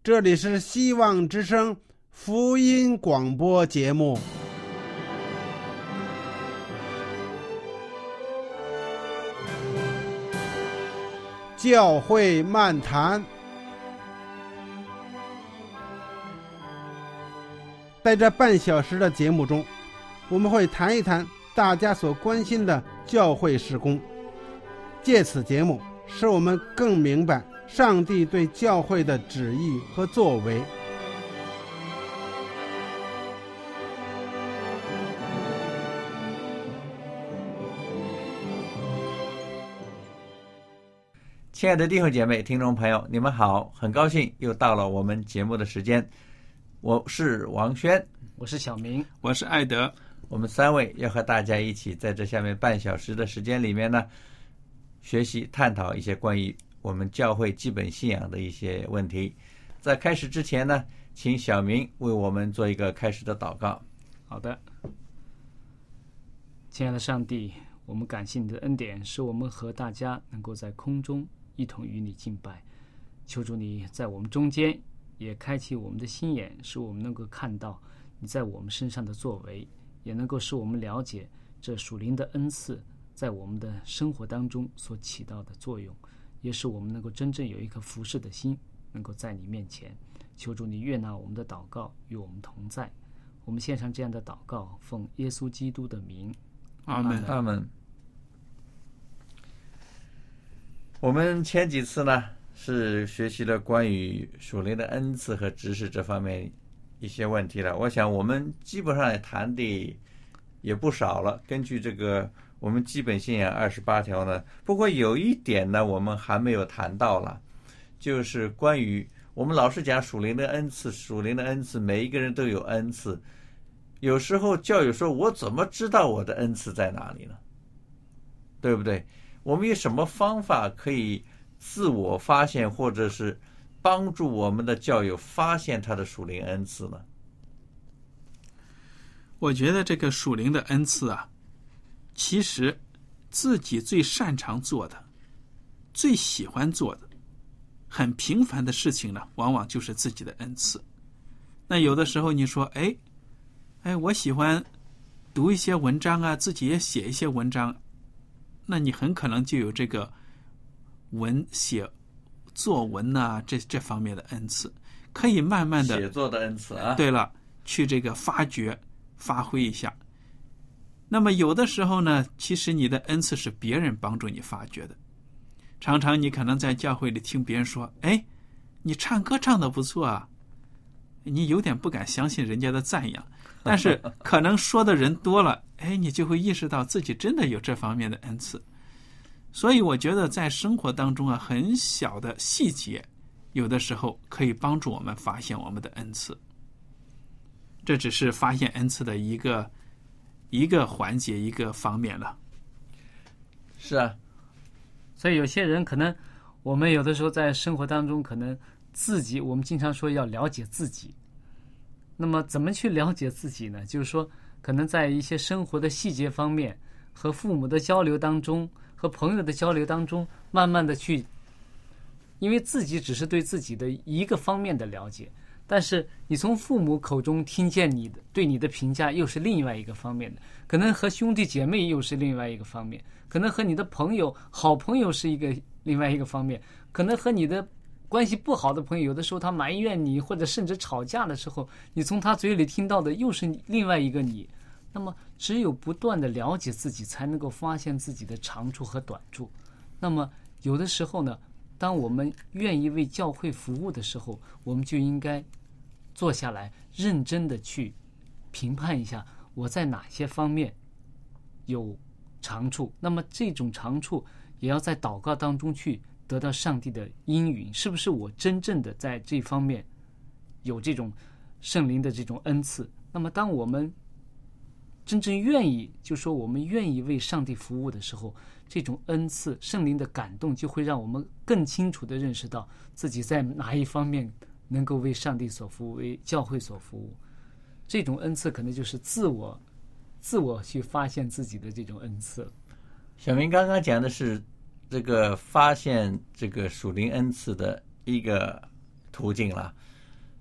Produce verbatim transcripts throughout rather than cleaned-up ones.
这里是希望之声福音广播节目。教会漫谈，在这半小时的节目中，我们会谈一谈大家所关心的教会事工，借此节目使我们更明白上帝对教会的旨意和作为。 亲爱的弟兄姐妹、听众朋友，你们好，很高兴又到了我们节目的时间。我是王轩， 我是小明， 我是艾德。 我们三位要和大家一起在这下面半小时的时间里面呢，学习探讨一些关于我们教会基本信仰的一些问题。在开始之前呢，请小明为我们做一个开始的祷告。 好的。亲爱的上帝，我们感谢你的恩典，使我们和大家能够在空中一同与你敬拜。求主你在我们中间也开启我们的心眼，使我们能够看到你在我们身上的作为，也能够使我们了解这属灵的恩赐在我们的生活当中所起到的作用，也使我们能够真正有一颗服侍的心，能够在你面前。求主你悦纳我们的祷告，与我们同在。我们献上这样的祷告，奉耶稣基督的名， 阿门， 阿门。我们前几次呢是学习了关于属灵的恩赐和知识这方面一些问题了，我想我们基本上也谈的也不少了。根据这个我们基本信仰二十八条呢，不过有一点呢我们还没有谈到了，就是关于我们老是讲属灵的恩赐，属灵的恩赐每一个人都有恩赐，有时候教友说我怎么知道我的恩赐在哪里呢？对不对？我们有什么方法可以自我发现，或者是帮助我们的教友发现他的属灵恩赐呢？ 我觉得这个属灵的恩赐啊，其实自己最擅长做的、最喜欢做的、很平凡的事情呢，往往就是自己的恩赐。那有的时候你说，哎，哎，我喜欢读一些文章啊，自己也写一些文章，那你很可能就有这个文写作文啊，这这方面的恩赐，可以慢慢的写作的恩赐啊。 对了，去这个发掘、发挥一下。那么有的时候呢，其实你的恩赐是别人帮助你发掘的。常常你可能在教会里听别人说，哎，你唱歌唱得不错啊，你有点不敢相信人家的赞扬，但是可能说的人多了，哎，你就会意识到自己真的有这方面的恩赐。所以我觉得在生活当中啊，很小的细节有的时候可以帮助我们发现我们的恩赐。这只是发现恩赐的一个一个环节，一个方面了。 是啊， 所以有些人可能我们有的时候在生活当中，可能自己我们经常说要了解自己。那么怎么去了解自己呢？就是说可能在一些生活的细节方面，和父母的交流当中，和朋友的交流当中，慢慢的去，因为自己只是对自己的一个方面的了解，但是你从父母口中听见你的对你的评价又是另外一个方面的，可能和兄弟姐妹又是另外一个方面，可能和你的朋友好朋友是一个另外一个方面，可能和你的关系不好的朋友，有的时候他埋怨你，或者甚至吵架的时候，你从他嘴里听到的又是另外一个你。那么只有不断的了解自己，才能够发现自己的长处和短处。那么有的时候呢，当我们愿意为教会服务的时候，我们就应该坐下来认真的去评判一下我在哪些方面有长处，那么这种长处也要在祷告当中去得到上帝的应允，是不是我真正的在这方面有这种圣灵的这种恩赐。那么当我们真正愿意，就说我们愿意为上帝服务的时候，这种恩赐圣灵的感动就会让我们更清楚地认识到自己在哪一方面能够为上帝所服务，为教会所服务。这种恩赐可能就是自我自我去发现自己的这种恩赐。 小明刚刚讲的是这个发现这个属灵恩赐的一个途径了。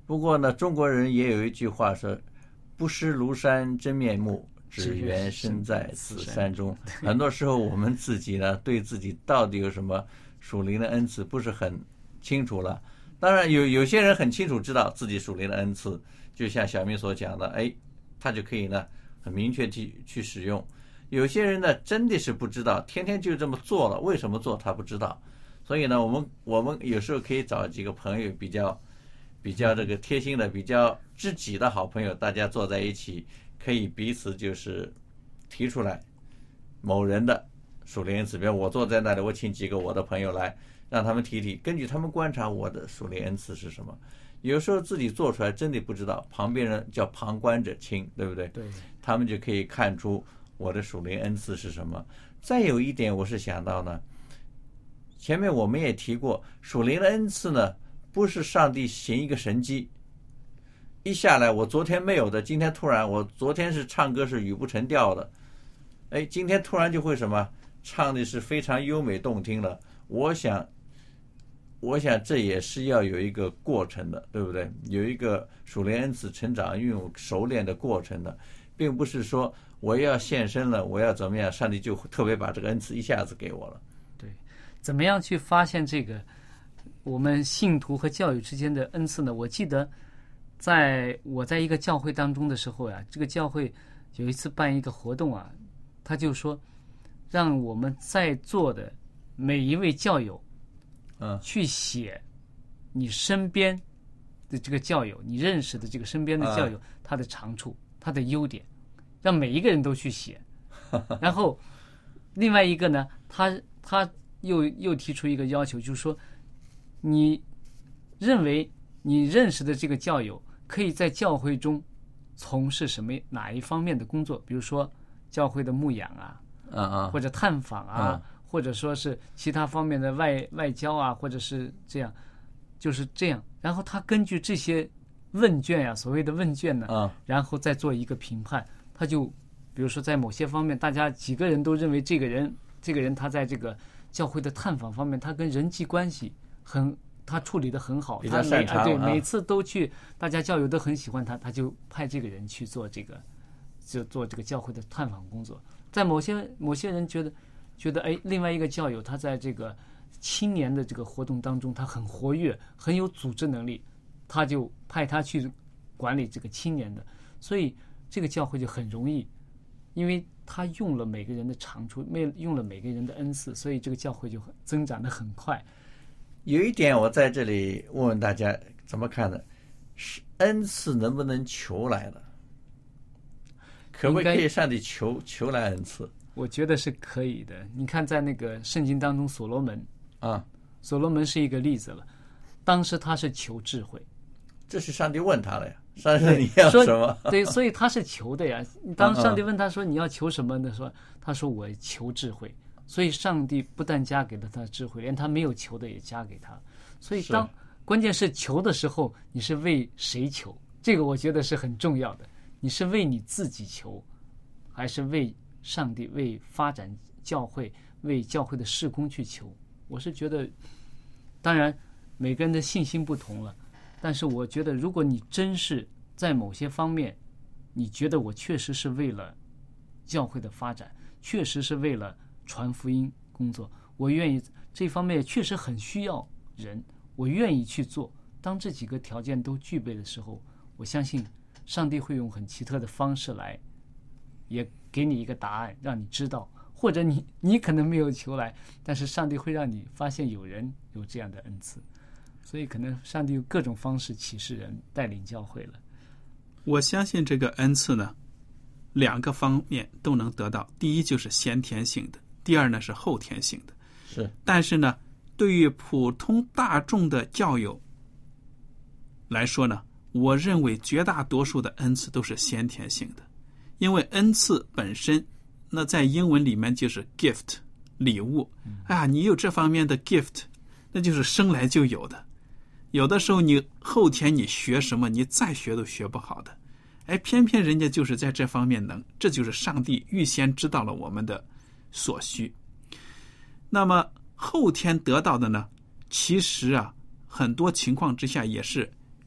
不过呢，中国人也有一句话说：“不识庐山真面目，只缘身在此山中。”很多时候我们自己呢，对自己到底有什么属灵的恩赐不是很清楚了。当然有有些人很清楚知道自己属灵的恩赐，就像小明所讲的，哎，他就可以呢很明确去去使用。有些人呢真的是不知道，天天就这么做了，为什么做他不知道。所以呢，我们我们有时候可以找几个朋友比较比较这个贴心的、比较知己的好朋友，大家坐在一起，可以彼此就是提出来某人的属灵恩赐，比如我坐在那里，我请几个我的朋友来，让他们提提，根据他们观察我的属灵恩赐是什么。有时候自己做出来真的不知道，旁边人叫旁观者清，对不对？ 对， 他们就可以看出我的属灵恩赐是什么。再有一点，我是想到呢，前面我们也提过，属灵的恩赐呢，不是上帝行一个神迹，一下来我昨天没有的，今天突然，我昨天是唱歌是语不成调的，哎，今天突然就会什么唱的是非常优美动听了。我想我想这也是要有一个过程的，对不对？有一个属灵恩赐成长运用熟练的过程的，并不是说我要献身了，我要怎么样，上帝就特别把这个恩赐一下子给我了。 对，怎么样去发现这个我们信徒和教友之间的恩赐呢？我记得在我在一个教会当中的时候呀、啊，这个教会有一次办一个活动啊，他就说让我们在座的每一位教友嗯， 去写你身边的这个教友，你认识的这个身边的教友，他的长处，他的优点，让每一个人都去写。然后另外一个呢，他他又又提出一个要求，就是说，你认为你认识的这个教友可以在教会中从事什么哪一方面的工作？比如说教会的牧养啊， 啊啊， 或者探访啊。 嗯， 或者说是其他方面的外外交啊，或者是这样，就是这样。然后他根据这些问卷呀、啊，所谓的问卷呢， 嗯， 然后再做一个评判。他就比如说在某些方面，大家几个人都认为这个人，这个人他在这个教会的探访方面，他跟人际关系很，他处理得很好， 比较擅长。 他每、啊、对、 啊、 每次都去，大家教友都很喜欢他，他就派这个人去做这个，就做这个教会的探访工作。在某些某些人觉得。觉得哎，另外一个教友他在这个青年的这个活动当中，他很活跃，很有组织能力，他就派他去管理这个青年的，所以这个教会就很容易，因为他用了每个人的长处，用了每个人的恩赐，所以这个教会就增长得很快。 有一点我在这里问问大家怎么看呢？是恩赐能不能求来的？可不可以上帝求求来恩赐？ 我觉得是可以的。你看，在那个圣经当中，所罗门啊， 所罗门是一个例子了。当时他是求智慧， 这是上帝问他了呀。上帝你要什么？ 对，所以他是求的呀。当上帝问他说你要求什么的时候，他说我求智慧。所以上帝不但加给了他智慧，连他没有求的也加给他。所以当关键是求的时候，你是为谁求？这个我觉得是很重要的。你是为你自己求，还是为上帝，为发展教会，为教会的事工去求？我是觉得，当然每个人的信心不同了，但是我觉得如果你真是在某些方面你觉得我确实是为了教会的发展，确实是为了传福音工作，我愿意，这方面确实很需要人，我愿意去做。当这几个条件都具备的时候，我相信上帝会用很奇特的方式来也给你一个答案，让你知道，或者你你可能没有求来，但是上帝会让你发现有人有这样的恩赐，所以可能上帝用各种方式启示人，带领教会了。 我相信这个恩赐呢，两个方面都能得到。第一就是先天性的，第二呢是后天性的。 是， 但是呢，对于普通大众的教友来说呢，我认为绝大多数的恩赐都是先天性的。因为恩赐本身，那在英文里面就是 gift 礼物啊，你有这方面的 gift， 那就是生来就有的。有的时候你后天你学什么，你再学都学不好的。哎，偏偏人家就是在这方面能，这就是上帝预先知道了我们的所需。那么后天得到的呢，其实啊，很多情况之下也是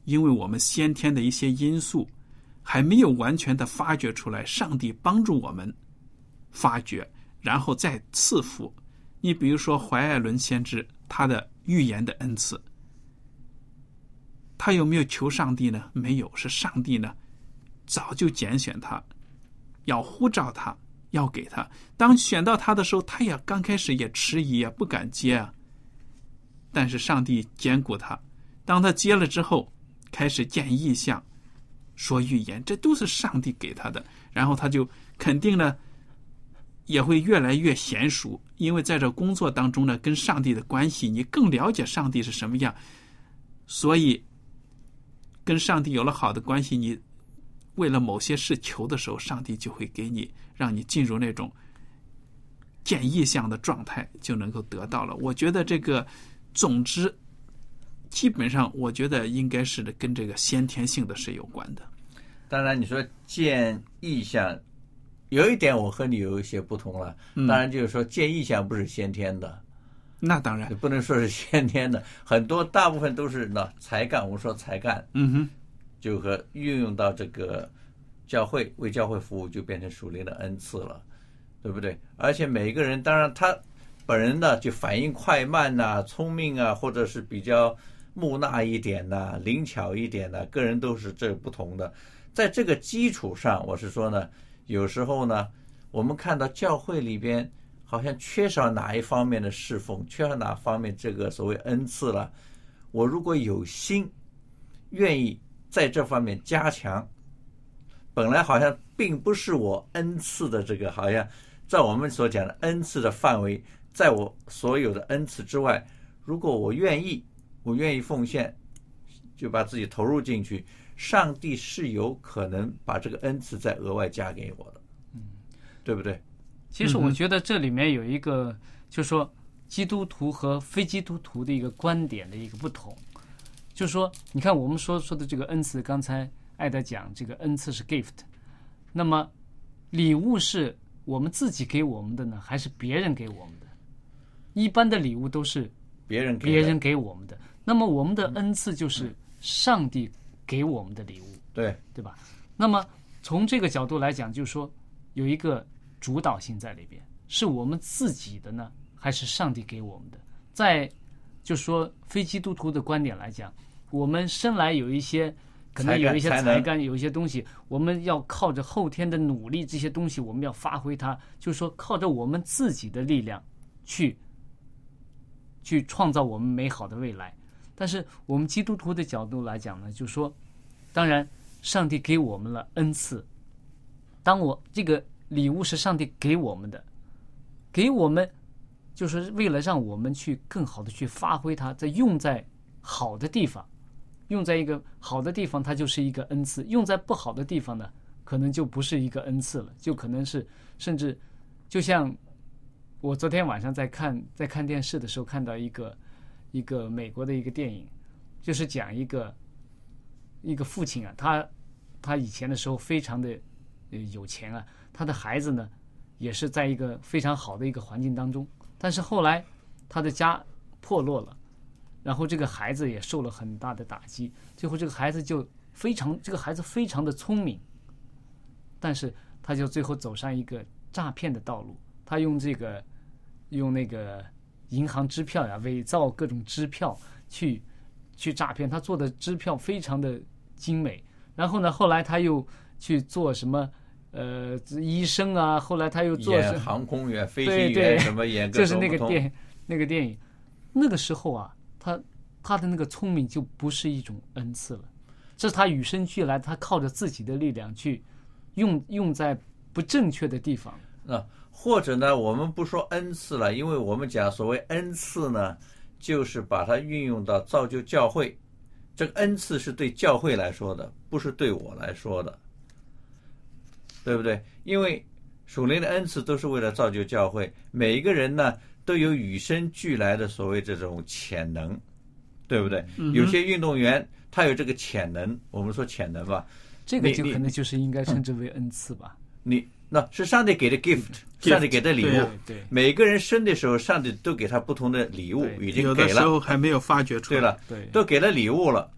因为我们先天的一些因素还没有完全的发掘出来，上帝帮助我们发掘，然后再赐福。你比如说怀艾伦先知，他的预言的恩赐，他有没有求上帝呢？没有，是上帝呢早就拣选他，要呼召他，要给他。当选到他的时候，他也刚开始也迟疑啊，不敢接啊。但是上帝兼顾他，当他接了之后，开始见异象，说预言，这都是上帝给他的。然后他就肯定呢也会越来越娴熟，因为在这工作当中呢，跟上帝的关系，你更了解上帝是什么样，所以跟上帝有了好的关系，你为了某些事求的时候，上帝就会给你，让你进入那种见异象的状态，就能够得到了。我觉得这个总之基本上我觉得应该是跟这个先天性的是有关的。 当然你说见异象，有一点我和你有一些不同了，当然就是说见异象不是先天的， 嗯、那当然不能说是先天的，很多大部分都是呢才干，我们说才干， 嗯哼， 就和运用到这个教会，为教会服务，就变成属灵的恩赐了，对不对？而且每一个人当然他本人呢就反应快慢呐、啊、聪明啊，或者是比较木讷一点呐、啊、灵巧一点呐、啊，个人都是这不同的。在这个基础上，我是说呢，有时候呢，我们看到教会里边好像缺少哪一方面的侍奉，缺少哪方面这个所谓恩赐了。我如果有心，愿意在这方面加强，本来好像并不是我恩赐的这个，好像在我们所讲的恩赐的范围，在我所有的恩赐之外，如果我愿意，我愿意奉献，就把自己投入进去，上帝是有可能把这个恩赐再额外加给我的，嗯，对不对？ 其实我觉得这里面有一个，就是说基督徒和非基督徒的一个观点的一个不同。就是说，你看我们说说的这个恩赐，刚才艾德讲这个恩赐是 gift， 那么礼物是我们自己给我们的呢，还是别人给我们的？一般的礼物都是别人别人给我们的，那么我们的恩赐就是上帝给我们的礼物， 对对吧？那么从这个角度来讲，就是说有一个主导性在里边，是我们自己的呢，还是上帝给我们的？在就是说非基督徒的观点来讲，我们生来有一些可能有一些才干，有一些东西，我们要靠着后天的努力，这些东西我们要发挥它，就是说靠着我们自己的力量去去创造我们美好的未来。但是我们基督徒的角度来讲呢，就是说，当然上帝给我们了恩赐，当我这个礼物是上帝给我们的，给我们就是为了让我们去更好的去发挥它，再用在好的地方，用在一个好的地方，它就是一个恩赐；用在不好的地方呢，可能就不是一个恩赐了，就可能是甚至就像我昨天晚上在看在看电视的时候看到一个一个美国的一个电影，就是讲一个一个父亲啊，他他以前的时候非常的有钱啊，他的孩子呢也是在一个非常好的一个环境当中，但是后来他的家破落了，然后这个孩子也受了很大的打击，最后这个孩子就非常这个孩子非常的聪明，但是他就最后走上一个诈骗的道路，他用这个用那个银行支票呀，伪造各种支票去去诈骗，他做的支票非常的精美，然后呢后来他又去做什么呃医生啊，后来他又做演航空员、飞行员什么演各种不同， 就是那个电那个电影，那个时候啊，他他的那个聪明就不是一种恩赐了，这是他与生俱来，他靠着自己的力量去用用在不正确的地方。 啊，或者呢，我们不说恩赐了，因为我们讲所谓恩赐呢，就是把它运用到造就教会。这个恩赐是对教会来说的，不是对我来说的，对不对？因为属灵的恩赐都是为了造就教会，每一个人呢都有与生俱来的所谓这种潜能，对不对？ 嗯、 有些运动员他有这个潜能，我们说潜能吧， 这个就可能就是应该称之为恩赐吧。 你那是上帝给的 gift， 上帝给的礼物。 对对， 每个人生的时候，上帝都给他不同的礼物，已经给了。 有的时候还没有发掘出来。 对了， 对， 都给了礼物了。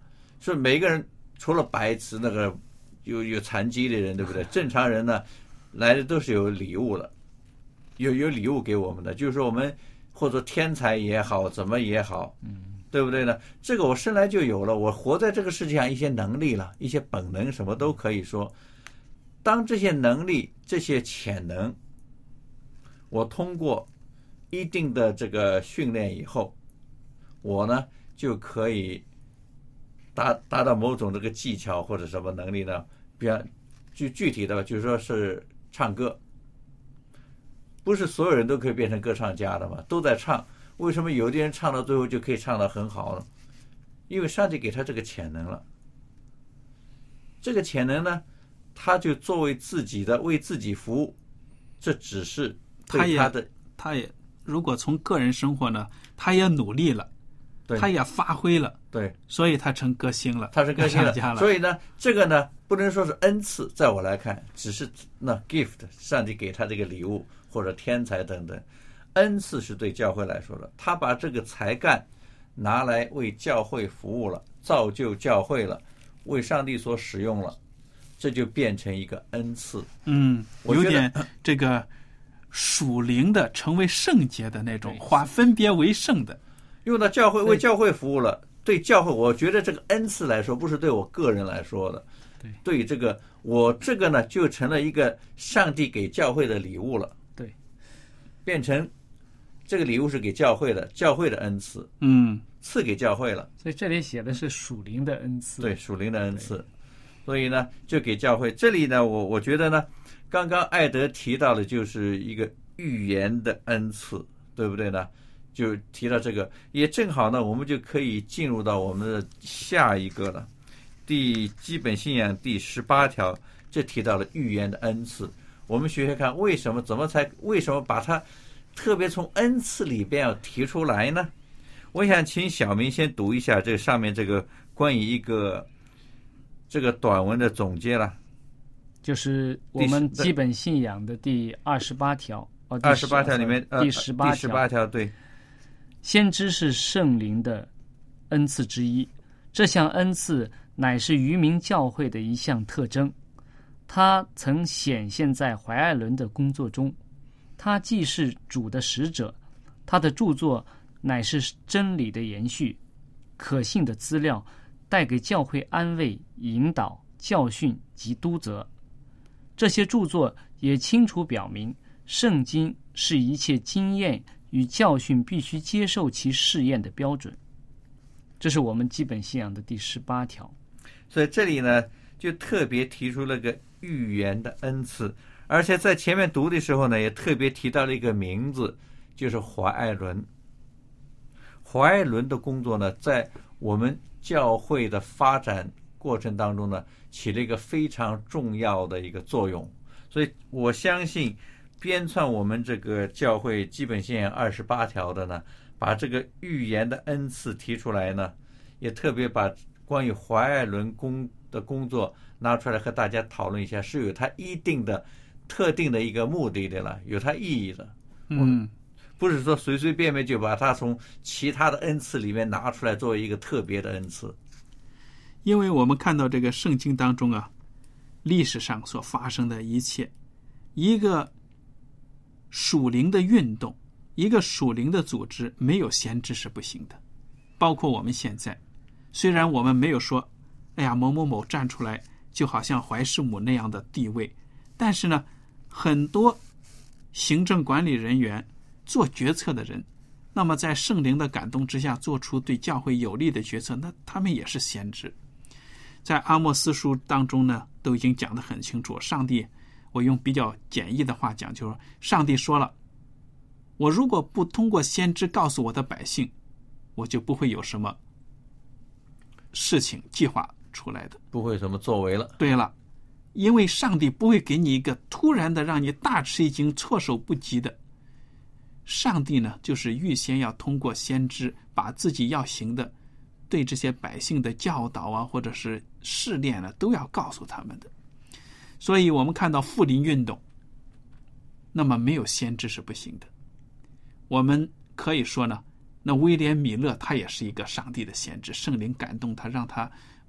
所以每个人除了白痴那个有有残疾的人，对不对？正常人呢来的都是有礼物了，有有礼物给我们的，就是说我们或者天才也好，怎么也好，嗯，对不对呢？这个我生来就有了，我活在这个世界上一些能力了，一些本能，什么都可以说。当这些能力、这些潜能，我通过一定的这个训练以后，我呢就可以达达到某种这个技巧或者什么能力呢？比方具具体的，就是说是唱歌，不是所有人都可以变成歌唱家的嘛，都在唱。为什么有的人唱到最后就可以唱得很好呢？因为上帝给他这个潜能了。这个潜能呢，他就作为自己的为自己服务，这只是对他的， 他也如果从个人生活呢，他也努力了，他也发挥了， 对， 所以他成歌星了， 他是歌星了。 了所以呢，这个呢不能说是恩赐，在我来看，只是那 gift， 上帝给他这个礼物或者天才等等。恩赐是对教会来说的，他把这个才干拿来为教会服务了，造就教会了，为上帝所使用了。这就变成一个恩赐， 嗯，有点这个属灵的，成为圣洁的那种，化分别为圣的， 用到教会，为教会服务了。对教会，我觉得这个恩赐来说，不是对我个人来说的， 对， 对这个我这个呢，就成了一个上帝给教会的礼物了， 对， 变成这个礼物是给教会的，教会的恩赐， 嗯， 赐给教会了。 所以这里写的是属灵的恩赐， 对，属灵的恩赐。所以呢，就给教会。这里呢，我我觉得呢，刚刚艾德提到的就是一个预言的恩赐，对不对呢？就提到这个，也正好呢，我们就可以进入到我们的下一个了。第基本信仰第十八条，这提到了预言的恩赐。我们学学看，为什么怎么才为什么把它特别从恩赐里边要提出来呢？我想请小明先读一下这上面这个关于一个。这个短文的总结了， 就是我们基本信仰的第二十八条。哦， 二十八条里面， 第十八条， 第十八条对。 先知是圣灵的恩赐之一，这项恩赐乃是渔民教会的一项特征。他曾显现在怀艾伦的工作中，他既是主的使者，他的著作乃是真理的延续，可信的资料。带给教会安慰、引导、教训及督责。这些著作也清楚表明，圣经是一切经验与教训必须接受其试验的标准。这是我们基本信仰的第十八条。 所以这里呢，就特别提出了个预言的恩赐，而且在前面读的时候呢，也特别提到了一个名字，就是怀艾伦。怀艾伦的工作呢，在我们教会的发展过程当中呢，起了一个非常重要的一个作用。所以我相信编纂我们这个教会基本信仰二十八条的呢，把这个预言的恩赐提出来呢，也特别把关于怀艾伦工的工作拿出来和大家讨论一下，是有它一定的特定的一个目的的了，有它意义的。 嗯， 不是说随随便便就把它从其他的恩赐里面拿出来作为一个特别的恩赐。 因为我们看到这个圣经当中啊，历史上所发生的一切，一个属灵的运动，一个属灵的组织，没有先知是不行的。包括我们现在，虽然我们没有说哎呀某某某站出来就好像怀世母那样的地位，但是呢，很多行政管理人员做决策的人，那么在圣灵的感动之下做出对教会有利的决策，那他们也是先知。在阿莫斯书当中呢，都已经讲得很清楚，上帝，我用比较简易的话讲，就是上帝说了，我如果不通过先知告诉我的百姓，我就不会有什么事情计划出来的， 不会什么作为了。 对了，因为上帝不会给你一个突然的让你大吃一惊措手不及的，上帝呢就是预先要通过先知把自己要行的对这些百姓的教导啊，或者是试炼呢，都要告诉他们的。所以我们看到复临运动，那么没有先知是不行的。我们可以说呢，那威廉米勒他也是一个上帝的先知，圣灵感动他，让他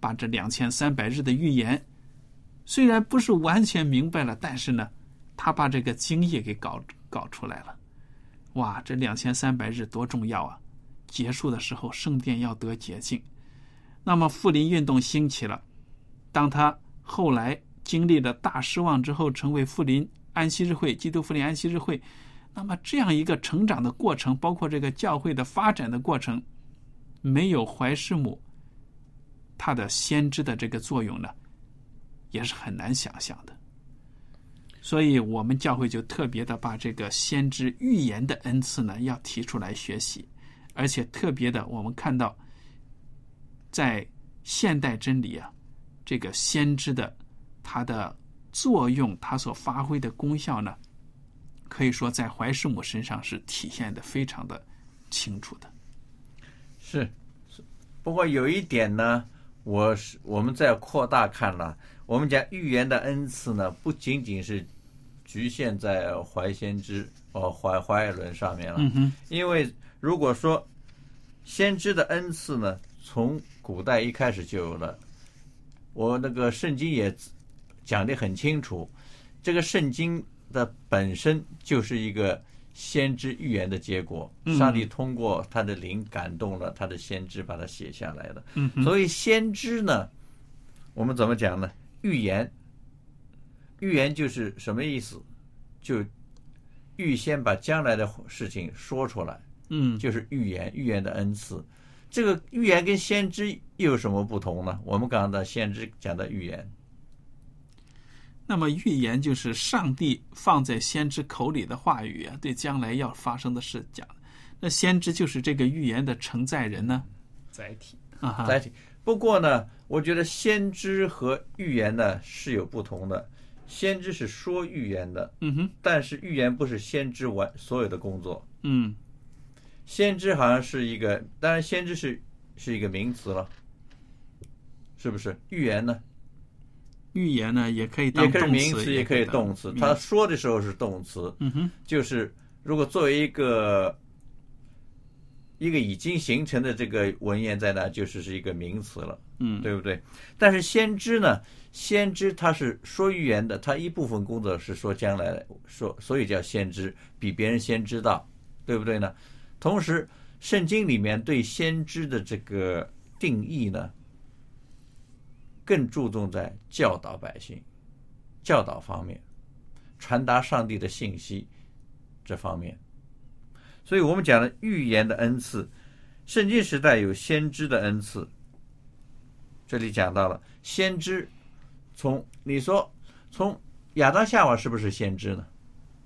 把这两千三百日的预言，虽然不是完全明白了，但是呢，他把这个经义给搞搞出来了。哇，这两千三百日多重要啊！结束的时候，圣殿要得洁净。那么复临运动兴起了，当他后来经历了大失望之后，成为复临安息日会、基督复临安息日会，那么这样一个成长的过程，包括这个教会的发展的过程，没有怀世母他的先知的这个作用呢，也是很难想象的。所以我们教会就特别的把这个先知预言的恩赐呢，要提出来学习，而且特别的我们看到在现代真理啊，这个先知的它的作用，它所发挥的功效呢，可以说在怀世母身上是体现的非常的清楚的。 是，不过有一点呢，我是我们再扩大看了，我们讲预言的恩赐呢，不仅仅是局限在怀先知哦怀怀尔伦上面了。 嗯哼， 因为如果说先知的恩赐呢，从古代一开始就有了，我那个圣经也讲得很清楚，这个圣经的本身就是一个先知预言的结果，上帝通过他的灵感动了他的先知，把它写下来的。 嗯， 所以先知呢，我们怎么讲呢？预言，预言就是什么意思？就预先把将来的事情说出来， 嗯， 就是预言，预言的恩赐。这个预言跟先知又有什么不同呢？我们刚刚的先知讲的预言， 那么预言就是上帝放在先知口里的话语啊，对将来要发生的事讲。那先知就是这个预言的承载人呢， 载体啊， 载体。不过呢，我觉得先知和预言呢是有不同的。先知是说预言的， 嗯哼， 但是预言不是先知完所有的工作。 嗯， 先知好像是一个，当然先知是是一个名词了，是不是？预言呢？ 预言呢也可以当也可以动词， 名词，也可以动词。他说的时候是动词， 嗯哼， 就是如果作为一个一个已经形成的这个文言在那，就是是一个名词了， 嗯， 对不对？但是先知呢，先知他是说预言的，他一部分工作是说将来的，说所以叫先知，比别人先知道，对不对呢？同时，圣经里面对先知的这个定义呢，更注重在教导百姓、教导方面，传达上帝的信息这方面。所以我们讲的预言的恩赐，圣经时代有先知的恩赐。这里讲到了先知，从你说从亚当夏娃是不是先知呢？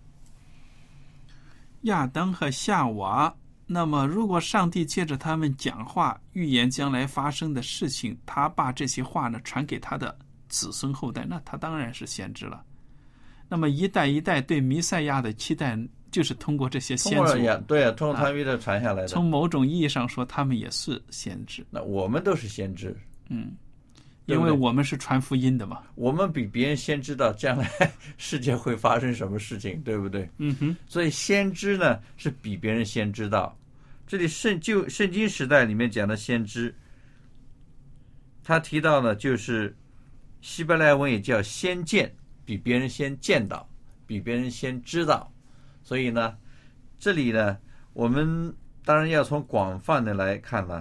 亚当和夏娃，那么如果上帝借着他们讲话预言将来发生的事情，他把这些话呢传给他的子孙后代，那他当然是先知了。那么一代一代对弥赛亚的期待，就是通过这些先祖， 对啊，通过他们的传下来的、啊。 从某种意义上说，他们也是先知。 那我们都是先知， 嗯，因为我们是传福音的嘛。 我们比别人先知道将来世界会发生什么事情，对不对？ 嗯哼。 所以先知呢是比别人先知道。这里圣就圣经时代里面讲的先知，他提到呢，就是希伯来文也叫先见，比别人先见到，比别人先知道。所以呢，这里呢，我们当然要从广泛的来看了。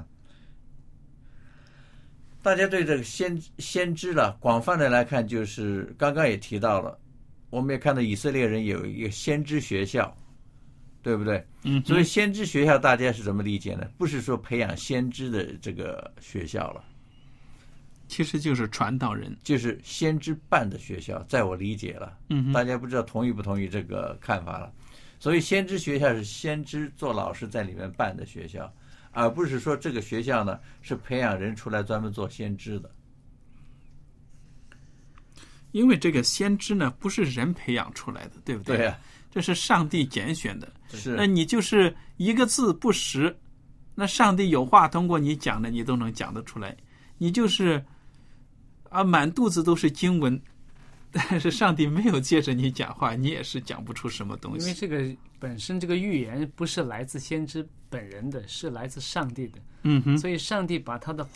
大家对这个先先知了，广泛的来看，就是刚刚也提到了，我们也看到以色列人有一个先知学校，对不对？ 嗯， 所以先知学校大家是怎么理解呢？不是说培养先知的这个学校了， 其实就是传道人， 就是先知办的学校，在我理解了。 嗯， 大家不知道同意不同意这个看法了。所以先知学校是先知做老师在里面办的学校，而不是说这个学校呢是培养人出来专门做先知的。 因为这个先知呢不是人培养出来的，对不对？ 对啊， 这是上帝拣选的。 是， 那你就是一个字不识，那上帝有话通过你讲的，你都能讲得出来。你就是啊，满肚子都是经文，但是上帝没有借着你讲话，你也是讲不出什么东西。 因为这个本身这个预言不是来自先知本人的，是来自上帝的。 嗯哼， 所以上帝把他的话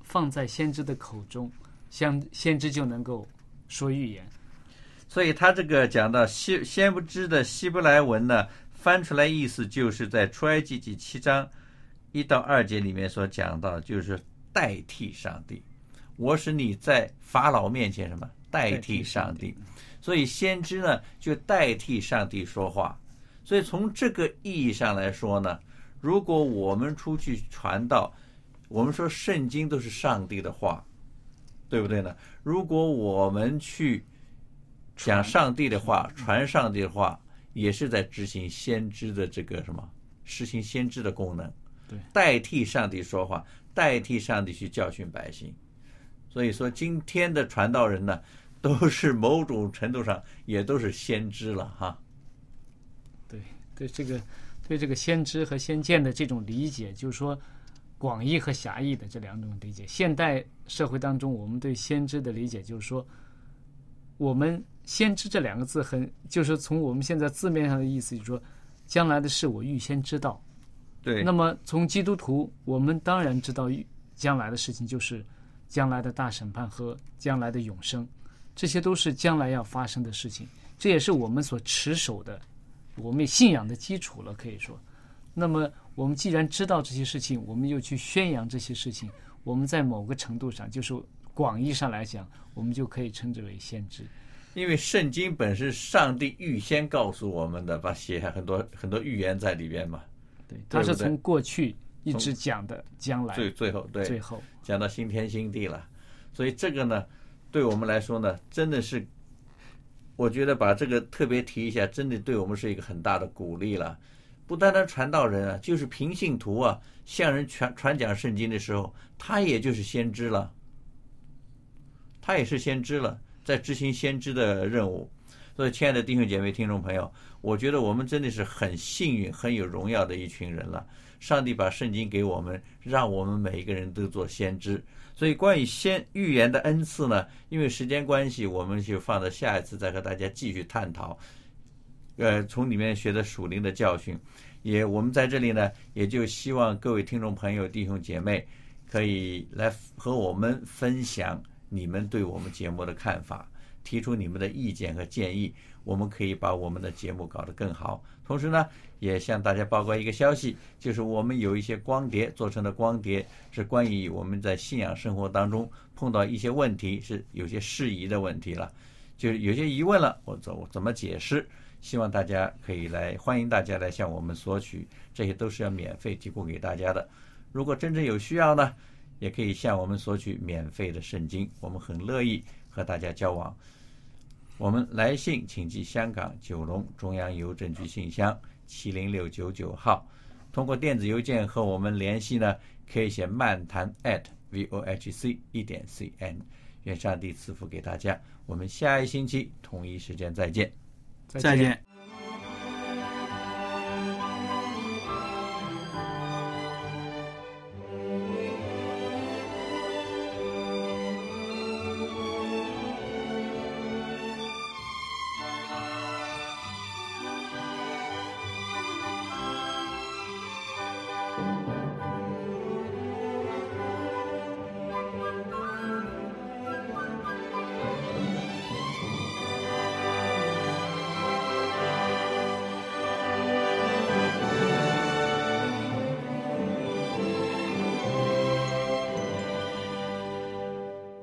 放在先知的口中，先先知就能够说预言。 所以他这个讲到希先知的希伯来文呢，翻出来意思就是在出埃及记七章一到二节里面所讲到，就是代替上帝。我使你在法老面前什么？代替上帝。所以先知呢，就代替上帝说话。所以从这个意义上来说呢，如果我们出去传道，我们说圣经都是上帝的话，对不对呢？如果我们去讲上帝的话，传上帝的话，也是在执行先知的这个什么，实行先知的功能， 对， 代替上帝说话，代替上帝去教训百姓。所以说今天的传道人呢，都是某种程度上也都是先知了哈。 对对，这个对这个先知和先见的这种理解，就是说广义和狭义的这两种理解。现代社会当中，我们对先知的理解就是说，我们先知这两个字很，就是从我们现在字面上的意思，就是说将来的事我预先知道。 对。 那么从基督徒，我们当然知道将来的事情，就是将来的大审判和将来的永生，这些都是将来要发生的事情，这也是我们所持守的，我们信仰的基础了，可以说。那么我们既然知道这些事情，我们又去宣扬这些事情，我们在某个程度上，就是广义上来讲，我们就可以称之为先知。 因为圣经本是上帝预先告诉我们的，把写下很多很多预言在里边嘛。 对，它是从过去一直讲的将来， 最最后对最后讲到新天新地了。所以这个呢，对我们来说呢，真的是，我觉得把这个特别提一下，真的对我们是一个很大的鼓励了。不单单传道人啊，就是平信徒啊，向人传传讲圣经的时候，他也就是先知了，他也是先知了，在执行先知的任务。所以亲爱的弟兄姐妹听众朋友，我觉得我们真的是很幸运很有荣耀的一群人了。上帝把圣经给我们，让我们每一个人都做先知。所以关于先预言的恩赐呢，因为时间关系，我们就放到下一次再和大家继续探讨，呃，从里面学的属灵的教训。也我们在这里呢，也就希望各位听众朋友弟兄姐妹可以来和我们分享你们对我们节目的看法，提出你们的意见和建议，我们可以把我们的节目搞得更好。同时呢，也向大家报告一个消息，就是我们有一些光碟做成的光碟，是关于我们在信仰生活当中碰到一些问题，是有些适宜的问题了，就是有些疑问了，我怎怎么解释？希望大家可以来，欢迎大家来向我们索取，这些都是要免费提供给大家的。如果真正有需要呢，也可以向我们索取免费的圣经，我们很乐意和大家交往。我们来信请寄香港九龙中央邮政局信箱七零六九九号，通过电子邮件和我们联系呢，可以写漫谈 at vohc 一点 cn。愿上帝赐福给大家，我们下一星期同一时间再见。 再见。